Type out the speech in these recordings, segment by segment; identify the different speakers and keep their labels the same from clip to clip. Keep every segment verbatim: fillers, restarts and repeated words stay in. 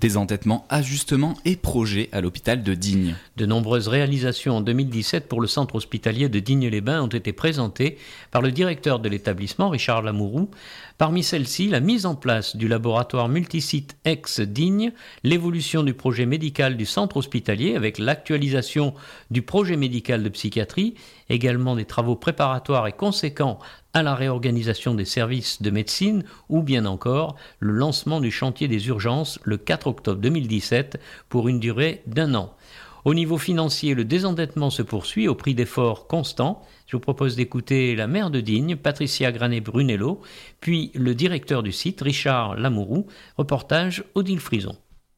Speaker 1: Désendettement, ajustement et projets à l'hôpital de Digne.
Speaker 2: De nombreuses réalisations en deux mille dix-sept pour le centre hospitalier de Digne-les-Bains ont été présentées par le directeur de l'établissement, Richard Lamourou. Parmi celles-ci, la mise en place du laboratoire multisite ex-Digne, l'évolution du projet médical du centre hospitalier avec l'actualisation du projet médical de psychiatrie, également des travaux préparatoires et conséquents à la réorganisation des services de médecine ou bien encore le lancement du chantier des urgences le quatre octobre deux mille dix-sept pour une durée d'un an. Au niveau financier, le désendettement se poursuit au prix d'efforts constants. Je vous propose d'écouter la maire de Digne, Patricia Granet-Brunello, puis le directeur du site, Richard Lamourou. Reportage Odile Frison.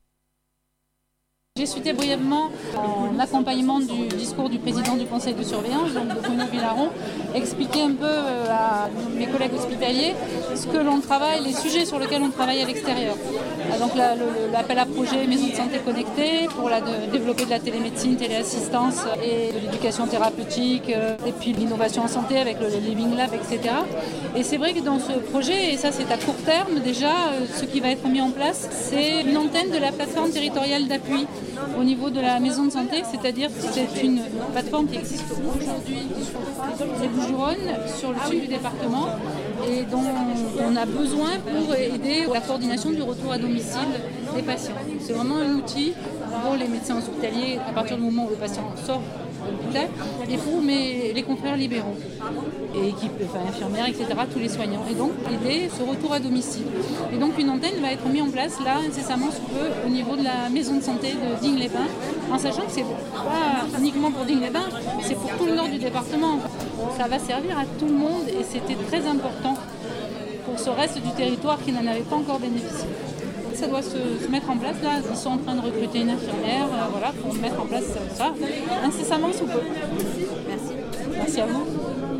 Speaker 3: J'ai suité brièvement en accompagnement du discours du président du conseil de surveillance, donc de Bruno Villaron, expliquer un peu à mes collègues hospitaliers ce que l'on travaille, les sujets sur lesquels on travaille à l'extérieur. Donc la, le, l'appel à projet maison de santé connectée pour la, de, développer de la télémédecine, téléassistance et de l'éducation thérapeutique, et puis l'innovation en santé avec le Living Lab, et cetera. Et c'est vrai que dans ce projet, et ça c'est à court terme déjà, ce qui va être mis en place, c'est une antenne de la plateforme territoriale d'appui au niveau de la maison de santé, c'est-à-dire que c'est une plateforme qui existe aujourd'hui sur les Bouches-du-Rhône, sur le sud du département, et dont on a besoin pour aider à la coordination du retour à domicile des patients. C'est vraiment un outil pour les médecins hospitaliers à partir du moment où le patient sort de l'hôpital, et pour mes, les confrères libéraux, et équipes, enfin, infirmières, et cetera, tous les soignants. Et donc, aider ce retour à domicile. Et donc, une antenne va être mise en place, là, incessamment sous peu, au niveau de la maison de santé de Digne-les-Bains, en sachant que c'est pas uniquement pour Digne-les-Bains, c'est pour tout le nord du département. Ça va servir à tout le monde, et c'était très important pour ce reste du territoire qui n'en avait pas encore bénéficié. Ça doit se, se mettre en place, là, ils sont en train de recruter une infirmière, euh, voilà, pour mettre en place ça, incessamment sous peu. Merci. Merci à vous.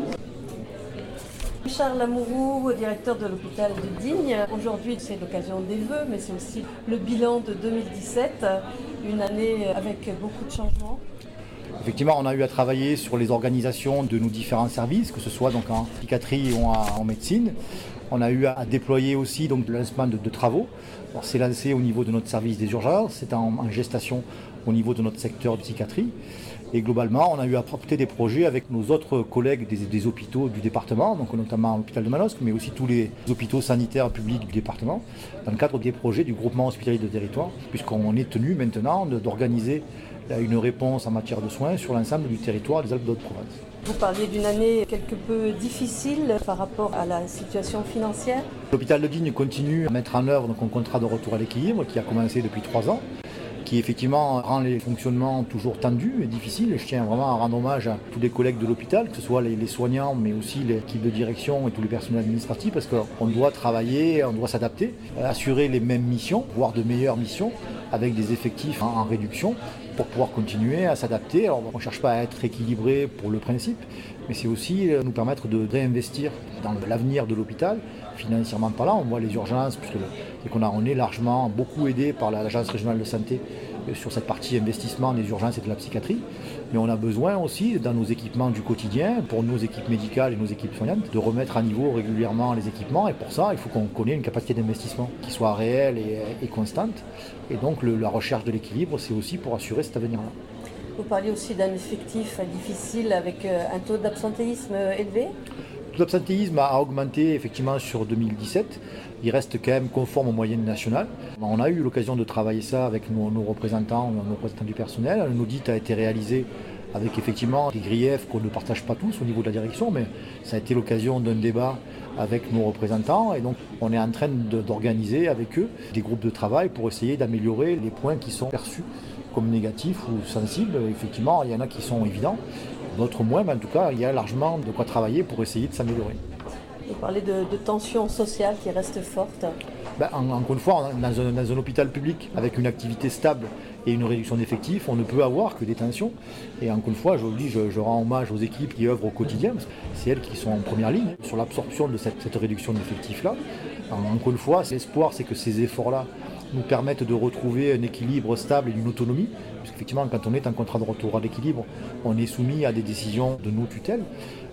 Speaker 4: Richard Lamourou, directeur de l'hôpital de Digne. Aujourd'hui, c'est l'occasion des vœux, mais c'est aussi le bilan de deux mille dix-sept, une année avec beaucoup de changements.
Speaker 5: Effectivement, on a eu à travailler sur les organisations de nos différents services, que ce soit donc en psychiatrie ou en, en médecine. On a eu à déployer aussi donc, le lancement de, de travaux. Alors, c'est lancé au niveau de notre service des urgences, c'est en, en gestation au niveau de notre secteur de psychiatrie. Et globalement, on a eu à porter des projets avec nos autres collègues des, des hôpitaux du département, donc notamment l'hôpital de Manosque, mais aussi tous les hôpitaux sanitaires publics du département, dans le cadre des projets du groupement hospitalier de territoire, puisqu'on est tenu maintenant de, d'organiser une réponse en matière de soins sur l'ensemble du territoire des Alpes-de-Haute-Provence.
Speaker 4: Vous parliez d'une année quelque peu difficile par rapport à la situation financière.
Speaker 5: L'hôpital de Digne continue à mettre en œuvre donc, un contrat de retour à l'équilibre qui a commencé depuis trois ans, qui effectivement rend les fonctionnements toujours tendus et difficiles. Je tiens vraiment à rendre hommage à tous les collègues de l'hôpital, que ce soit les, les soignants, mais aussi l'équipe de direction et tous les personnels administratifs, parce qu'on doit travailler, on doit s'adapter, assurer les mêmes missions, voire de meilleures missions, avec des effectifs en, en réduction, pour pouvoir continuer à s'adapter. Alors, on ne cherche pas à être équilibré pour le principe, mais c'est aussi nous permettre de réinvestir dans l'avenir de l'hôpital, financièrement par là. On voit les urgences, puisque le, qu'on a, on est largement beaucoup aidé par l'Agence régionale de santé sur cette partie investissement des urgences et de la psychiatrie. Mais on a besoin aussi, dans nos équipements du quotidien, pour nos équipes médicales et nos équipes soignantes, de remettre à niveau régulièrement les équipements. Et pour ça, il faut qu'on connaisse une capacité d'investissement qui soit réelle et, et constante. Et donc le, la recherche de l'équilibre, c'est aussi pour assurer cet avenir-là.
Speaker 4: Vous parliez aussi d'un effectif difficile avec un taux d'absentéisme élevé.
Speaker 5: Le taux d'absentéisme a augmenté effectivement sur deux mille dix-sept. Il reste quand même conforme aux moyennes nationales. On a eu l'occasion de travailler ça avec nos, nos représentants, nos représentants du personnel. Un audit a été réalisé avec effectivement des griefs qu'on ne partage pas tous au niveau de la direction, mais ça a été l'occasion d'un débat avec nos représentants. Et donc on est en train de, d'organiser avec eux des groupes de travail pour essayer d'améliorer les points qui sont perçus comme négatifs ou sensibles. Effectivement, il y en a qui sont évidents, d'autres moins, mais en tout cas, il y a largement de quoi travailler pour essayer de s'améliorer.
Speaker 4: Vous parlez de, de tensions sociales qui restent fortes.
Speaker 5: Ben, en, encore une fois, dans un, dans un hôpital public avec une activité stable et une réduction d'effectifs, on ne peut avoir que des tensions. Et encore une fois, je vous le dis, je, je rends hommage aux équipes qui œuvrent au quotidien, parce que c'est elles qui sont en première ligne sur l'absorption de cette, cette réduction d'effectifs-là. Encore une fois, l'espoir, c'est que ces efforts-là nous permettent de retrouver un équilibre stable et une autonomie. Parce qu'effectivement, quand on est en contrat de retour à l'équilibre, on est soumis à des décisions de nos tutelles.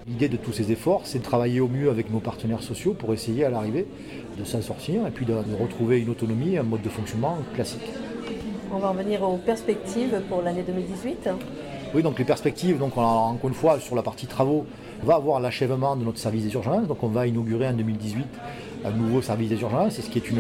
Speaker 5: L'idée de tous ces efforts, c'est de travailler au mieux avec nos partenaires sociaux pour essayer à l'arrivée de s'en sortir et puis de, de retrouver une autonomie, un mode de fonctionnement classique.
Speaker 4: On va revenir aux perspectives pour l'année deux mille dix-huit.
Speaker 5: Oui, donc les perspectives, donc on a, encore une fois, sur la partie travaux, on va avoir l'achèvement de notre service des urgences. Donc on va inaugurer en deux mille dix-huit un nouveau service des urgences, ce qui est une,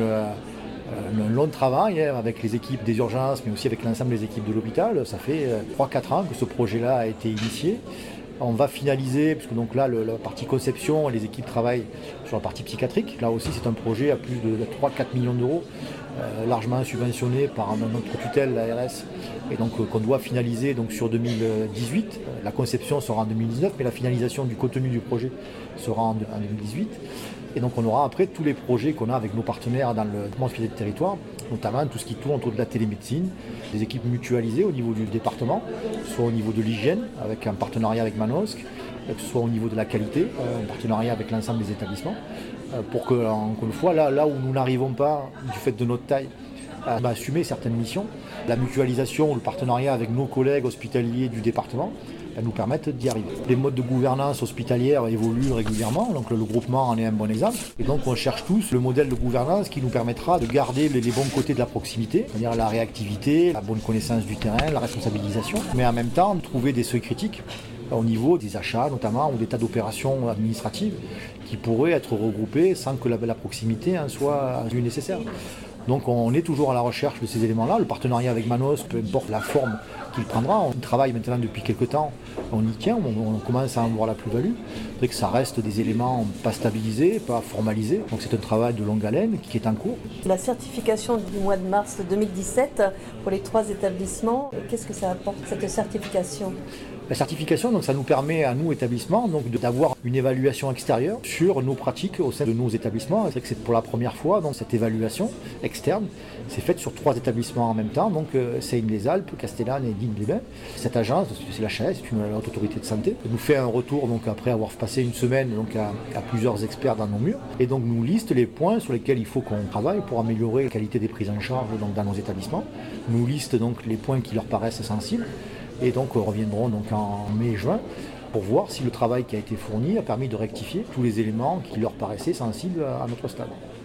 Speaker 5: un long travail hein, avec les équipes des urgences, mais aussi avec l'ensemble des équipes de l'hôpital. Ça fait trois quatre ans que ce projet-là a été initié. On va finaliser, puisque donc là, le, la partie conception, les équipes travaillent sur la partie psychiatrique. Là aussi, c'est un projet à plus de trois à quatre millions d'euros, euh, largement subventionné par notre tutelle, l'A R S, et donc euh, qu'on doit finaliser donc, sur deux mille dix-huit. La conception sera en deux mille dix-neuf, mais la finalisation du contenu du projet sera en, en deux mille dix-huit. Et donc on aura après tous les projets qu'on a avec nos partenaires dans le département hospitalier de territoire, notamment tout ce qui tourne autour de la télémédecine, des équipes mutualisées au niveau du département, soit au niveau de l'hygiène, avec un partenariat avec Manosque, que ce soit au niveau de la qualité, un partenariat avec l'ensemble des établissements, pour que, encore une fois, là, là où nous n'arrivons pas, du fait de notre taille, à assumer certaines missions, la mutualisation ou le partenariat avec nos collègues hospitaliers du département, nous permettent d'y arriver. Les modes de gouvernance hospitalière évoluent régulièrement, donc le, le groupement en est un bon exemple. Et donc on cherche tous le modèle de gouvernance qui nous permettra de garder les, les bons côtés de la proximité, c'est-à-dire la réactivité, la bonne connaissance du terrain, la responsabilisation, mais en même temps de trouver des seuils critiques au niveau des achats notamment ou des tas d'opérations administratives qui pourraient être regroupées sans que la, la proximité en soit nécessaire. Donc on est toujours à la recherche de ces éléments-là. Le partenariat avec Manos, peu importe la forme qu'il prendra, on travaille maintenant depuis quelques temps, on y tient, on, on commence à en voir la plus-value. C'est que ça reste des éléments pas stabilisés, pas formalisés. Donc c'est un travail de longue haleine qui est en cours.
Speaker 4: La certification du mois de mars deux mille dix-sept pour les trois établissements, qu'est-ce que ça apporte cette certification ?
Speaker 5: La certification, donc, ça nous permet à nous, établissements, donc, d'avoir une évaluation extérieure sur nos pratiques au sein de nos établissements. C'est que c'est pour la première fois, donc, cette évaluation externe, c'est faite sur trois établissements en même temps, donc euh, Seine-les-Alpes, Castellane et Digne-les-Bains. Cette agence, c'est l'H A S, c'est une haute autorité de santé, nous fait un retour donc, après avoir passé une semaine donc, à, à plusieurs experts dans nos murs, et donc nous liste les points sur lesquels il faut qu'on travaille pour améliorer la qualité des prises en charge donc, dans nos établissements, nous liste donc les points qui leur paraissent sensibles, et donc reviendront donc en mai-juin pour voir si le travail qui a été fourni a permis de rectifier tous les éléments qui leur paraissaient sensibles à notre stade.